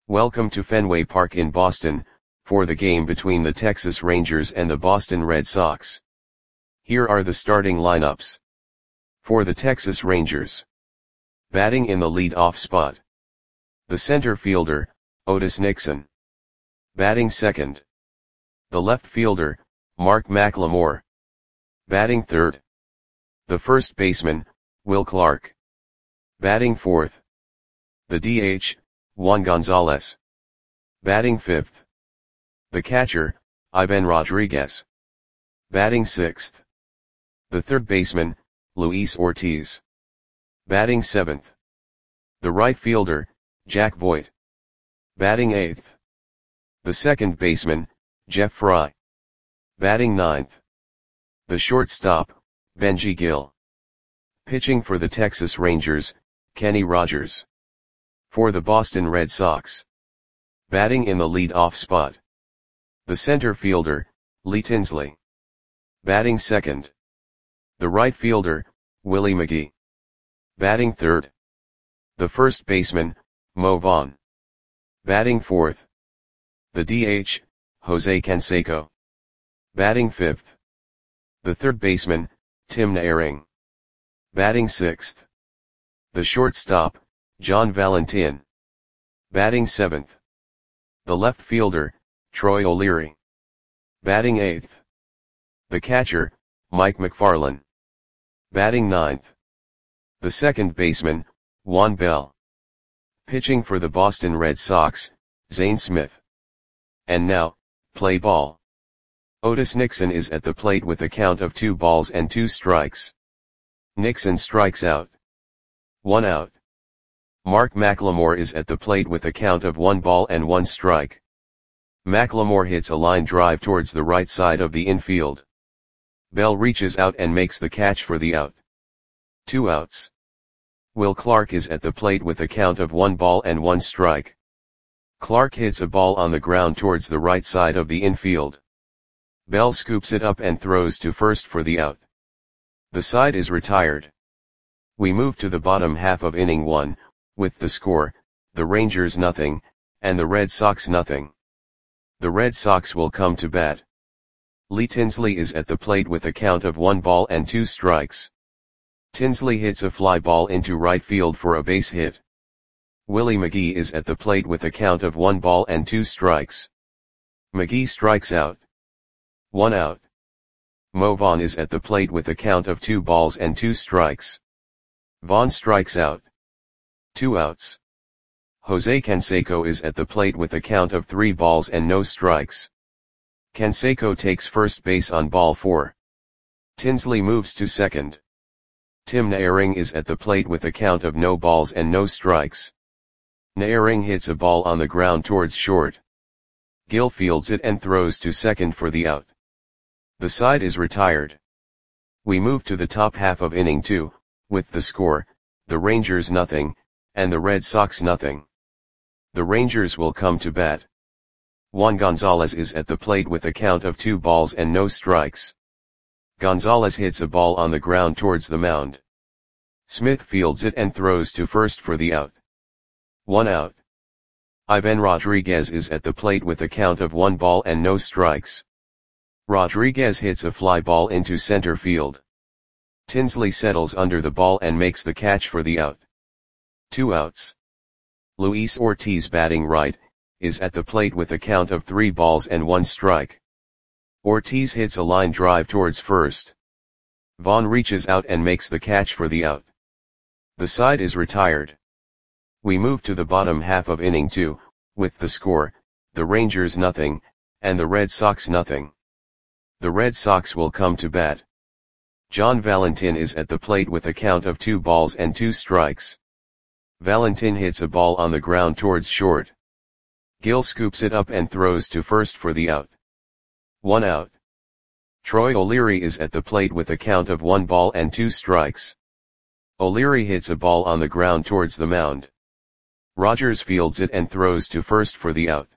Welcome to Fenway Park in Boston, for the game between the Texas Rangers and the Boston Red Sox. Here are the starting lineups. For the Texas Rangers. Batting in the lead-off spot. The center fielder, Otis Nixon. Batting second. The left fielder, Mark McLemore. Batting third. The first baseman, Will Clark. Batting fourth. The DH, Juan Gonzalez. Batting fifth. The catcher, Ivan Rodriguez. Batting sixth. The third baseman, Luis Ortiz. Batting seventh. The right fielder, Jack Voigt. Batting eighth. The second baseman, Jeff Fry. Batting ninth. The shortstop, Benji Gil. Pitching for the Texas Rangers, Kenny Rogers. For the Boston Red Sox. Batting in the lead-off spot. The center fielder, Lee Tinsley. Batting second. The right fielder, Willie McGee. Batting third. The first baseman, Mo Vaughn. Batting fourth. The DH, Jose Canseco. Batting fifth. The third baseman, Tim Naehring. Batting sixth. The shortstop, John Valentin. Batting seventh. The left fielder, Troy O'Leary. Batting eighth. The catcher, Mike McFarland. Batting ninth. The second baseman, Juan Bell. Pitching for the Boston Red Sox, Zane Smith. And now, play ball. Otis Nixon is at the plate with a count of 2 balls and 2 strikes. Nixon strikes out. 1 out. Mark McLemore is at the plate with a count of 1 ball and 1 strike. McLemore hits a line drive towards the right side of the infield. Bell reaches out and makes the catch for the out. 2 outs. Will Clark is at the plate with a count of 1 ball and 1 strike. Clark hits a ball on the ground towards the right side of the infield. Bell scoops it up and throws to first for the out. The side is retired. We move to the bottom half of inning 1, with the score, the Rangers nothing, and the Red Sox nothing. The Red Sox will come to bat. Lee Tinsley is at the plate with a count of 1 ball and 2 strikes. Tinsley hits a fly ball into right field for a base hit. Willie McGee is at the plate with a count of 1 ball and 2 strikes. McGee strikes out. 1 out. Mo Vaughn is at the plate with a count of 2 balls and 2 strikes. Vaughn strikes out. 2 outs. Jose Canseco is at the plate with a count of 3 balls and no strikes. Canseco takes first base on ball 4. Tinsley moves to second. Tim Naehring is at the plate with a count of no balls and no strikes. Naehring hits a ball on the ground towards short. Gil fields it and throws to second for the out. The side is retired. We move to the top half of inning 2, with the score, the Rangers nothing, and the Red Sox nothing. The Rangers will come to bat. Juan Gonzalez is at the plate with a count of 2 balls and no strikes. Gonzalez hits a ball on the ground towards the mound. Smith fields it and throws to first for the out. 1 out. Ivan Rodriguez is at the plate with a count of 1 ball and no strikes. Rodriguez hits a fly ball into center field. Tinsley settles under the ball and makes the catch for the out. 2 outs. Luis Ortiz batting right, is at the plate with a count of 3 balls and 1 strike. Ortiz hits a line drive towards first. Vaughn reaches out and makes the catch for the out. The side is retired. We move to the bottom half of inning 2, with the score, the Rangers nothing, and the Red Sox nothing. The Red Sox will come to bat. John Valentin is at the plate with a count of 2 balls and 2 strikes. Valentin hits a ball on the ground towards short. Gil scoops it up and throws to first for the out. 1 out. Troy O'Leary is at the plate with a count of 1 ball and 2 strikes. O'Leary hits a ball on the ground towards the mound. Rogers fields it and throws to first for the out.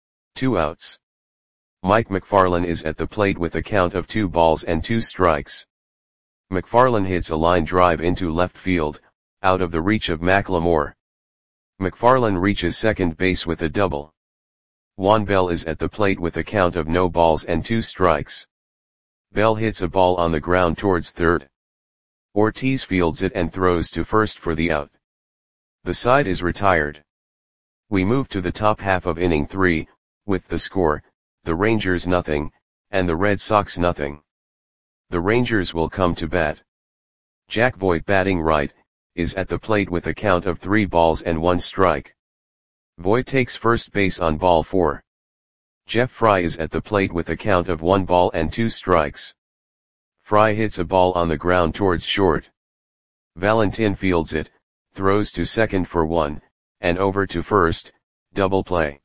2 outs. Mike McFarland is at the plate with a count of 2 balls and 2 strikes. McFarland hits a line drive into left field, out of the reach of McLemore. McFarland reaches second base with a double. Juan Bell is at the plate with a count of no balls and 2 strikes. Bell hits a ball on the ground towards third. Ortiz fields it and throws to first for the out. The side is retired. We move to the top half of inning 3, with the score, the Rangers nothing, and the Red Sox nothing. The Rangers will come to bat. Jack Voigt, batting right, is at the plate with a count of 3 balls and 1 strike. Voigt takes first base on ball 4. Jeff Fry is at the plate with a count of 1 ball and 2 strikes. Fry hits a ball on the ground towards short. Valentin fields it, throws to second for 1, and over to first, double play.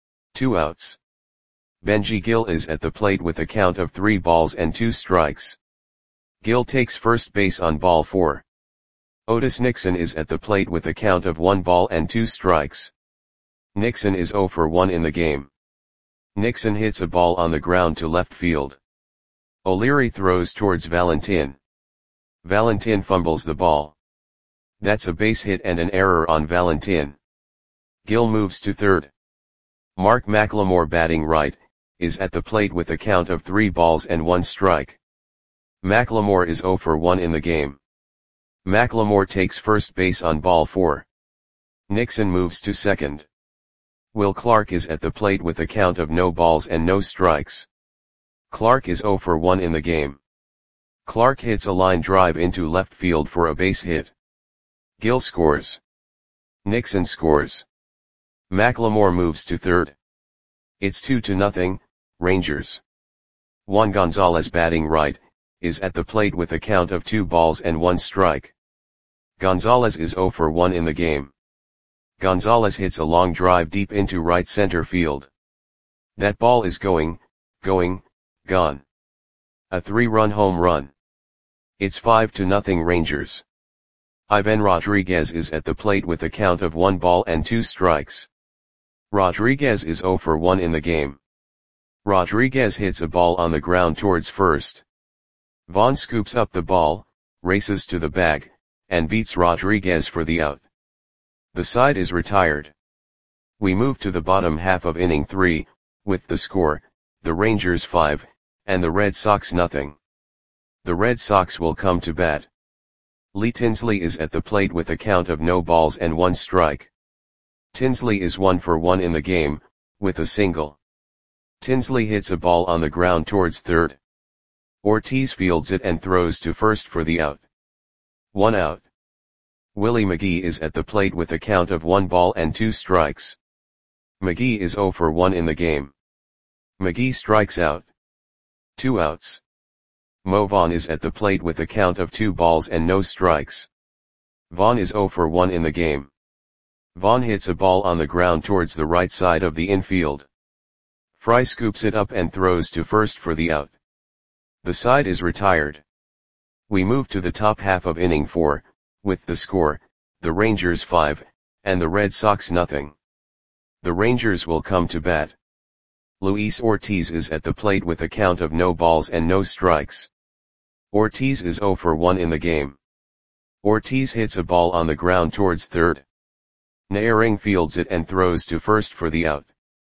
2 outs. Benji Gil is at the plate with a count of 3 balls and 2 strikes. Gil takes first base on ball 4. Otis Nixon is at the plate with a count of 1 ball and 2 strikes. Nixon is 0 for 1 in the game. Nixon hits a ball on the ground to left field. O'Leary throws towards Valentin. Valentin fumbles the ball. That's a base hit and an error on Valentin. Gil moves to third. Mark McLemore, batting right, is at the plate with a count of 3 balls and 1 strike. McLemore is 0 for 1 in the game. McLemore takes first base on ball 4. Nixon moves to second. Will Clark is at the plate with a count of no balls and no strikes. Clark is 0 for 1 in the game. Clark hits a line drive into left field for a base hit. Gil scores. Nixon scores. McLemore moves to third. It's 2-0, Rangers. Juan Gonzalez, batting right, is at the plate with a count of 2 balls and 1 strike. Gonzalez is 0 for 1 in the game. Gonzalez hits a long drive deep into right center field. That ball is gone. A 3-run home run. It's 5-0 Rangers. Ivan Rodriguez is at the plate with a count of 1 ball and 2 strikes. Rodriguez is 0 for 1 in the game. Rodriguez hits a ball on the ground towards first. Vaughn scoops up the ball, races to the bag, and beats Rodriguez for the out. The side is retired. We move to the bottom half of inning 3, with the score, the Rangers 5, and the Red Sox nothing. The Red Sox will come to bat. Lee Tinsley is at the plate with a count of no balls and 1 strike. Tinsley is 1 for 1 in the game, with a single. Tinsley hits a ball on the ground towards third. Ortiz fields it and throws to first for the out. 1 out. Willie McGee is at the plate with a count of 1 ball and 2 strikes. McGee is 0 for 1 in the game. McGee strikes out. 2 outs. Mo Vaughn is at the plate with a count of 2 balls and no strikes. Vaughn is 0 for 1 in the game. Vaughn hits a ball on the ground towards the right side of the infield. Fry scoops it up and throws to first for the out. The side is retired. We move to the top half of inning 4, with the score, the Rangers 5, and the Red Sox nothing. The Rangers will come to bat. Luis Ortiz is at the plate with a count of no balls and no strikes. Ortiz is 0 for 1 in the game. Ortiz hits a ball on the ground towards third. Naehring fields it and throws to first for the out.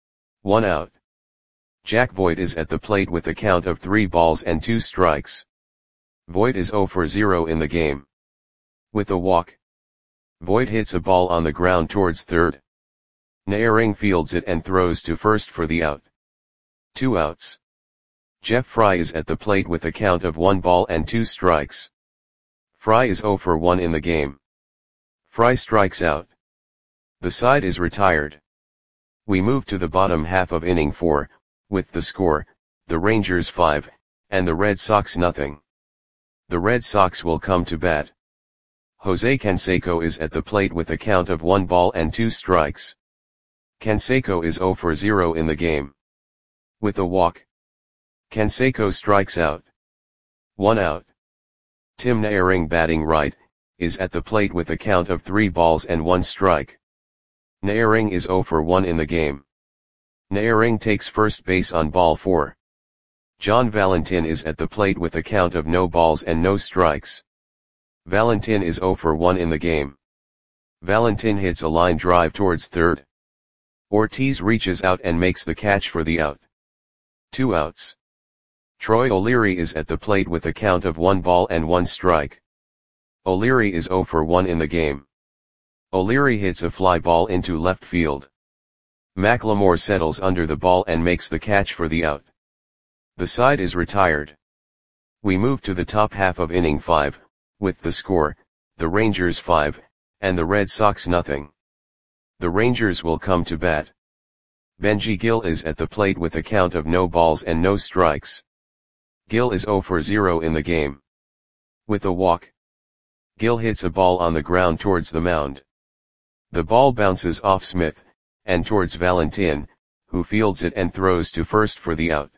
1 out. Jack Voigt is at the plate with a count of 3 balls and 2 strikes. Voigt is 0 for 0 in the game. With a walk. Voigt hits a ball on the ground towards third. Naehring fields it and throws to first for the out. 2 outs. Jeff Fry is at the plate with a count of 1 ball and 2 strikes. Fry is 0 for 1 in the game. Fry strikes out. The side is retired. We move to the bottom half of inning 4, with the score, the Rangers 5, and the Red Sox nothing. The Red Sox will come to bat. Jose Canseco is at the plate with a count of 1 ball and 2 strikes. Canseco is 0 for 0 in the game. With a walk. Canseco strikes out. 1 out. Tim Naehring, batting right, is at the plate with a count of 3 balls and 1 strike. Naehring is 0 for 1 in the game. Naehring takes first base on ball 4. John Valentin is at the plate with a count of no balls and no strikes. Valentin is 0 for 1 in the game. Valentin hits a line drive towards third. Ortiz reaches out and makes the catch for the out. 2 outs. Troy O'Leary is at the plate with a count of 1 ball and 1 strike. O'Leary is 0 for 1 in the game. O'Leary hits a fly ball into left field. McLemore settles under the ball and makes the catch for the out. The side is retired. We move to the top half of inning 5, with the score, the Rangers 5, and the Red Sox nothing. The Rangers will come to bat. Benji Gil is at the plate with a count of no balls and no strikes. Gil is 0 for 0 in the game. With a walk, Gil hits a ball on the ground towards the mound. The ball bounces off Smith, and towards Valentin, who fields it and throws to first for the out.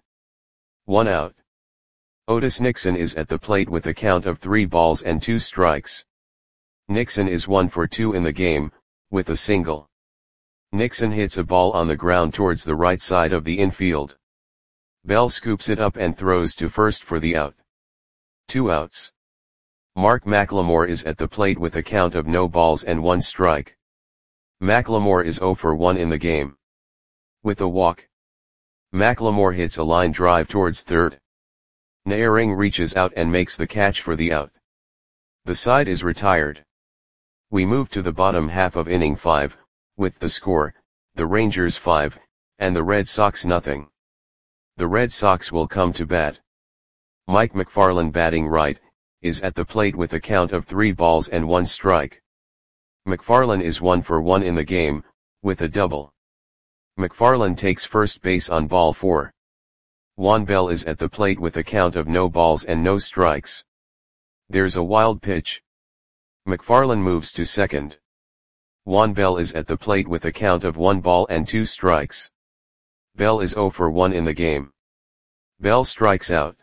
1 out. Otis Nixon is at the plate with a count of 3 balls and 2 strikes. Nixon is 1 for 2 in the game, with a single. Nixon hits a ball on the ground towards the right side of the infield. Bell scoops it up and throws to first for the out. 2 outs. Mark McLemore is at the plate with a count of no balls and 1 strike. McLemore is 0 for 1 in the game. With a walk, McLemore hits a line drive towards third. Naehring reaches out and makes the catch for the out. The side is retired. We move to the bottom half of inning 5, with the score, the Rangers 5, and the Red Sox nothing. The Red Sox will come to bat. Mike McFarland, batting right, is at the plate with a count of 3 balls and 1 strike. McFarland is 1 for 1 in the game, with a double. McFarland takes first base on ball 4. Juan Bell is at the plate with a count of no balls and no strikes. There's a wild pitch. McFarland moves to second. Juan Bell is at the plate with a count of 1 ball and 2 strikes. Bell is 0 for 1 in the game. Bell strikes out.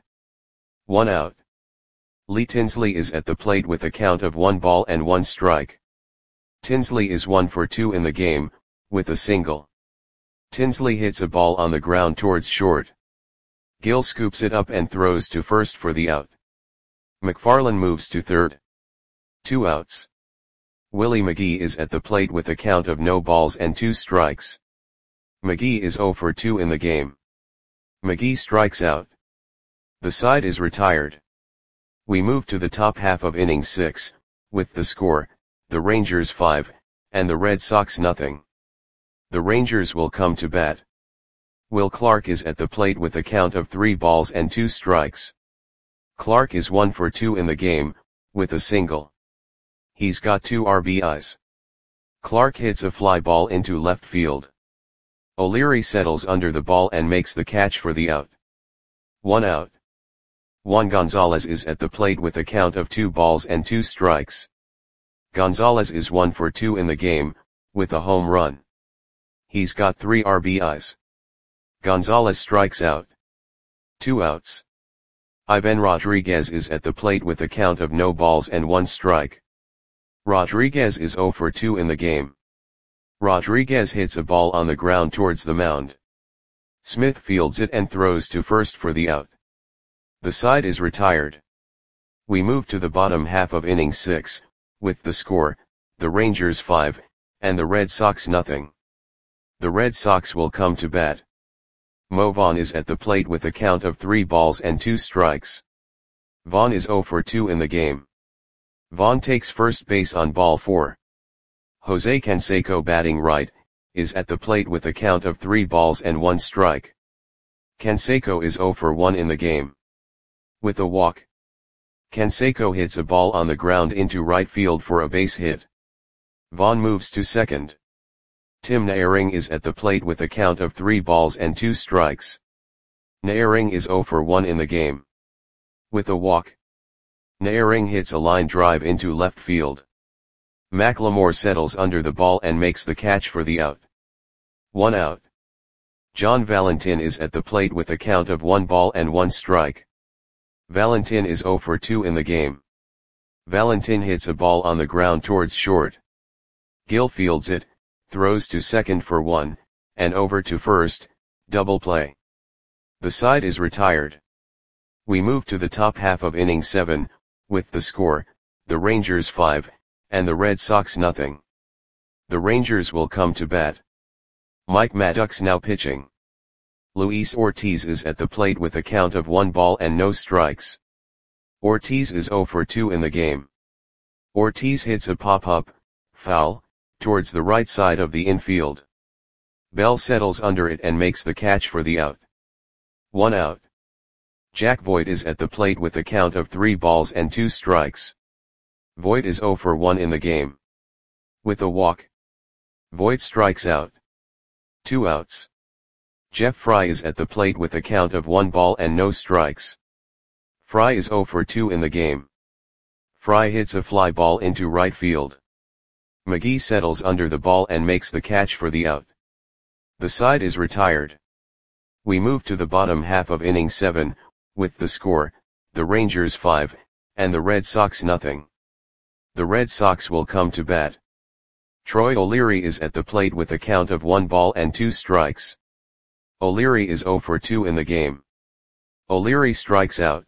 1 out. Lee Tinsley is at the plate with a count of 1 ball and 1 strike. Tinsley is 1 for 2 in the game, with a single. Tinsley hits a ball on the ground towards short. Gil scoops it up and throws to first for the out. McFarland moves to third. 2 outs. Willie McGee is at the plate with a count of no balls and 2 strikes. McGee is 0 for 2 in the game. McGee strikes out. The side is retired. We move to the top half of inning 6, with the score, the Rangers 5, and the Red Sox nothing. The Rangers will come to bat. Will Clark is at the plate with a count of 3 balls and 2 strikes. Clark is 1 for 2 in the game, with a single. He's got 2 RBIs. Clark hits a fly ball into left field. O'Leary settles under the ball and makes the catch for the out. 1 out. Juan Gonzalez is at the plate with a count of 2 balls and 2 strikes. Gonzalez is 1 for 2 in the game, with a home run. He's got 3 RBIs. Gonzalez strikes out. 2 outs. Ivan Rodriguez is at the plate with a count of no balls and 1 strike. Rodriguez is 0 for 2 in the game. Rodriguez hits a ball on the ground towards the mound. Smith fields it and throws to first for the out. The side is retired. We move to the bottom half of inning 6, with the score, the Rangers 5, and the Red Sox nothing. The Red Sox will come to bat. Mo Vaughn is at the plate with a count of 3 balls and 2 strikes. Vaughn is 0 for 2 in the game. Vaughn takes first base on ball 4. Jose Canseco, batting right, is at the plate with a count of 3 balls and 1 strike. Canseco is 0 for 1 in the game. With a walk, Canseco hits a ball on the ground into right field for a base hit. Vaughn moves to second. Tim Naehring is at the plate with a count of 3 balls and 2 strikes. Naehring is 0 for 1 in the game. With a walk, Naehring hits a line drive into left field. McLemore settles under the ball and makes the catch for the out. 1 out. John Valentin is at the plate with a count of 1 ball and 1 strike. Valentin is 0 for 2 in the game. Valentin hits a ball on the ground towards short. Gil fields it, throws to second for 1, and over to first, double play. The side is retired. We move to the top half of inning 7, with the score, the Rangers 5, and the Red Sox nothing. The Rangers will come to bat. Mike Maddox now pitching. Luis Ortiz is at the plate with a count of 1 ball and no strikes. Ortiz is 0 for 2 in the game. Ortiz hits a pop-up, foul, towards the right side of the infield. Bell settles under it and makes the catch for the out. 1 out. Jack Voigt is at the plate with a count of 3 balls and 2 strikes. Voigt is 0 for 1 in the game. With a walk, Voigt strikes out. 2 outs. Jeff Fry is at the plate with a count of 1 ball and no strikes. Fry is 0 for 2 in the game. Fry hits a fly ball into right field. McGee settles under the ball and makes the catch for the out. The side is retired. We move to the bottom half of inning 7, with the score, the Rangers 5, and the Red Sox nothing. The Red Sox will come to bat. Troy O'Leary is at the plate with a count of 1 ball and 2 strikes. O'Leary is 0 for 2 in the game. O'Leary strikes out.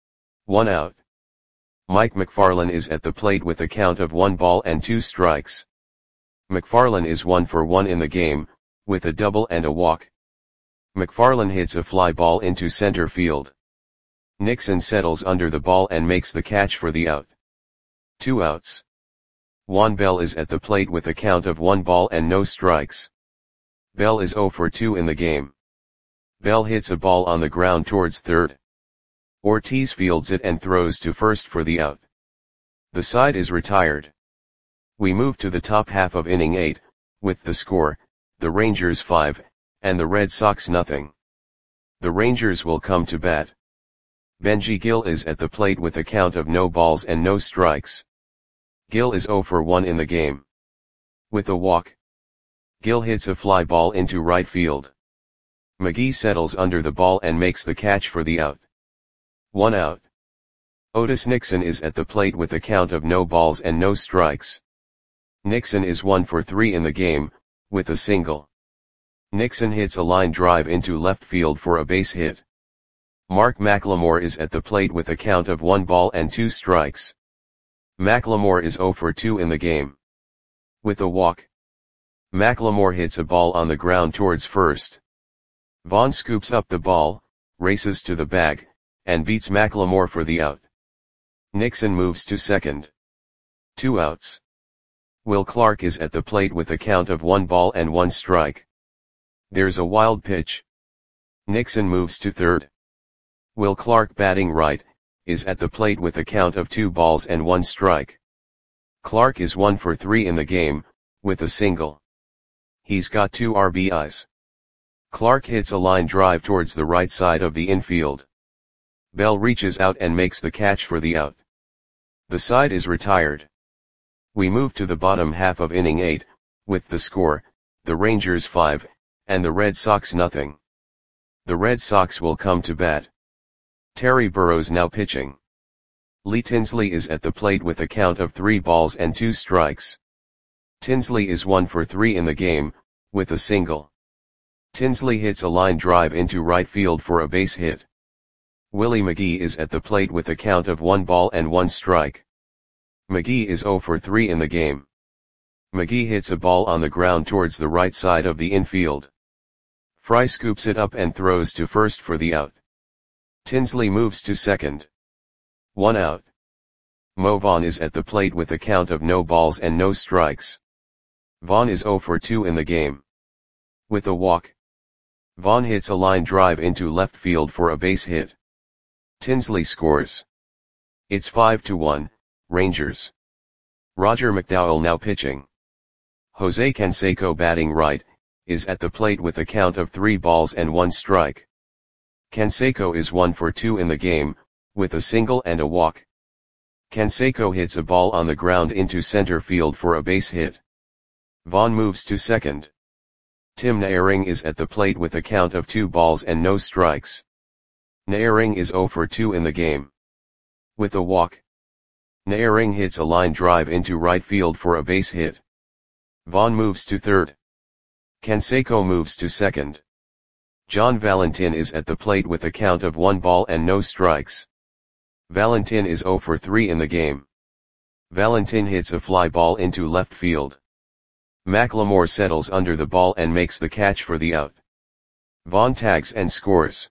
1 out. Mike McFarland is at the plate with a count of 1 ball and 2 strikes. McFarland is 1 for 1 in the game, with a double and a walk. McFarland hits a fly ball into center field. Nixon settles under the ball and makes the catch for the out. 2 outs. Juan Bell is at the plate with a count of 1 ball and no strikes. Bell is 0 for 2 in the game. Bell hits a ball on the ground towards third. Ortiz fields it and throws to first for the out. The side is retired. We move to the top half of inning 8, with the score, the Rangers 5, and the Red Sox nothing. The Rangers will come to bat. Benji Gil is at the plate with a count of no balls and no strikes. Gil is 0 for 1 in the game. With a walk, Gil hits a fly ball into right field. McGee settles under the ball and makes the catch for the out. 1 out. Otis Nixon is at the plate with a count of no balls and no strikes. Nixon is 1 for 3 in the game, with a single. Nixon hits a line drive into left field for a base hit. Mark McLemore is at the plate with a count of 1 ball and 2 strikes. McLemore is 0 for 2 in the game. With a walk, McLemore hits a ball on the ground towards first. Vaughn scoops up the ball, races to the bag, and beats McLemore for the out. Nixon moves to second. 2 outs. Will Clark is at the plate with a count of 1 ball and 1 strike. There's a wild pitch. Nixon moves to third. Will Clark, batting right, is at the plate with a count of 2 balls and 1 strike. Clark is 1 for 3 in the game, with a single. He's got 2 RBIs. Clark hits a line drive towards the right side of the infield. Bell reaches out and makes the catch for the out. The side is retired. We move to the bottom half of inning 8, with the score, the Rangers 5, and the Red Sox nothing. The Red Sox will come to bat. Terry Burrows now pitching. Lee Tinsley is at the plate with a count of 3 balls and 2 strikes. Tinsley is 1 for 3 in the game, with a single. Tinsley hits a line drive into right field for a base hit. Willie McGee is at the plate with a count of 1 ball and 1 strike. McGee is 0 for 3 in the game. McGee hits a ball on the ground towards the right side of the infield. Fry scoops it up and throws to first for the out. Tinsley moves to second. 1 out. Mo Vaughn is at the plate with a count of no balls and no strikes. Vaughn is 0 for 2 in the game. With a walk, Vaughn hits a line drive into left field for a base hit. Tinsley scores. It's 5-1, Rangers. Roger McDowell now pitching. Jose Canseco, batting right, is at the plate with a count of 3 balls and 1 strike. Canseco is 1 for 2 in the game, with a single and a walk. Canseco hits a ball on the ground into center field for a base hit. Vaughn moves to second. Tim Naehring is at the plate with a count of 2 balls and no strikes. Naehring is 0 for 2 in the game. With a walk, Naehring hits a line drive into right field for a base hit. Vaughn moves to third. Canseco moves to second. John Valentin is at the plate with a count of 1 ball and no strikes. Valentin is 0 for 3 in the game. Valentin hits a fly ball into left field. McLemore settles under the ball and makes the catch for the out. Vaughn tags and scores.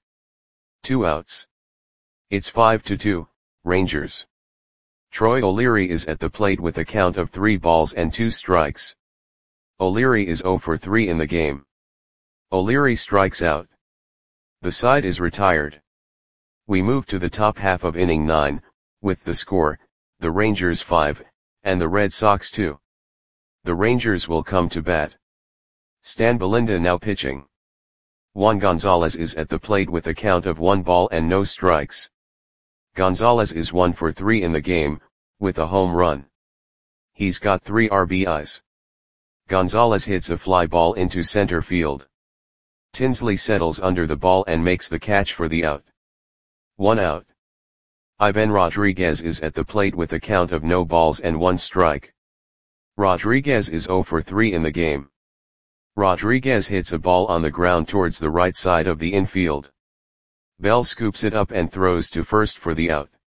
2 outs. It's 5-2, Rangers. Troy O'Leary is at the plate with a count of 3 balls and 2 strikes. O'Leary is 0 for 3 in the game. O'Leary strikes out. The side is retired. We move to the top half of inning 9, with the score, the Rangers 5, and the Red Sox 2. The Rangers will come to bat. Stan Belinda now pitching. Juan Gonzalez is at the plate with a count of 1 ball and no strikes. Gonzalez is 1 for 3 in the game, with a home run. He's got 3 RBIs. Gonzalez hits a fly ball into center field. Tinsley settles under the ball and makes the catch for the out. 1 out. Ivan Rodriguez is at the plate with a count of no balls and 1 strike. Rodriguez is 0 for 3 in the game. Rodriguez hits a ball on the ground towards the right side of the infield. Bell scoops it up and throws to first for the out.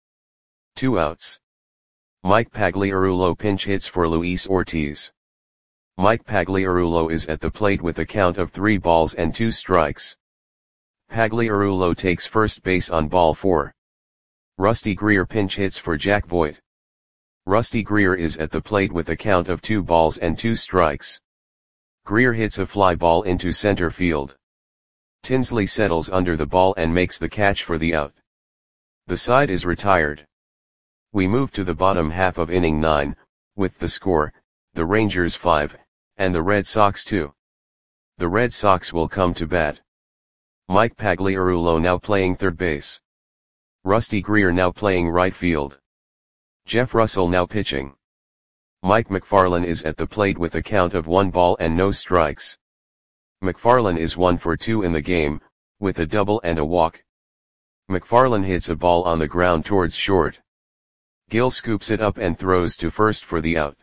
2 outs. Mike Pagliarulo pinch hits for Luis Ortiz. Mike Pagliarulo is at the plate with a count of 3 balls and 2 strikes. Pagliarulo takes first base on ball 4. Rusty Greer pinch hits for Jack Voigt. Rusty Greer is at the plate with a count of 2 balls and 2 strikes. Greer hits a fly ball into center field. Tinsley settles under the ball and makes the catch for the out. The side is retired. We move to the bottom half of inning 9, with the score, the Rangers 5, and the Red Sox 2. The Red Sox will come to bat. Mike Pagliarulo now playing third base. Rusty Greer now playing right field. Jeff Russell now pitching. Mike McFarland is at the plate with a count of 1 ball and no strikes. McFarland is 1 for 2 in the game, with a double and a walk. McFarland hits a ball on the ground towards short. Gill scoops it up and throws to first for the out.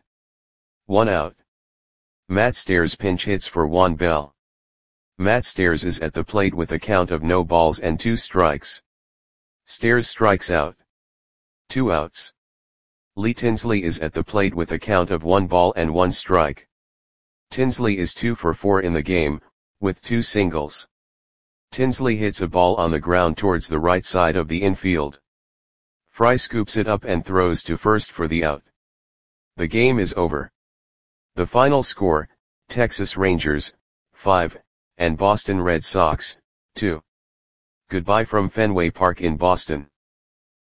1 out. Matt Stairs pinch hits for Juan Bell. Matt Stairs is at the plate with a count of no balls and 2 strikes. Stairs strikes out. 2 outs. Lee Tinsley is at the plate with a count of 1 ball and 1 strike. Tinsley is 2 for 4 in the game, with 2 singles. Tinsley hits a ball on the ground towards the right side of the infield. Fry scoops it up and throws to first for the out. The game is over. The final score, Texas Rangers, 5, and Boston Red Sox, 2. Goodbye from Fenway Park in Boston.